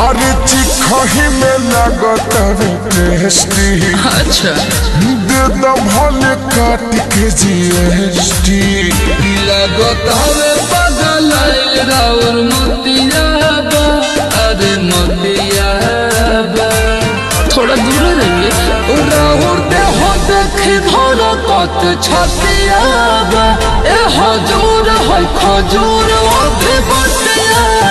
अरे चिखही में लगत टेस्टी। अच्छा दे द भले काट के जीएसटी। लगत हवे पागल राउर मोतियाबा, अरे मोतियाबा थोड़ा दूर रहिए। राउर देह देखी धरा कत छतियाबा, ए हजूर है खजूर अभी बतियाबा।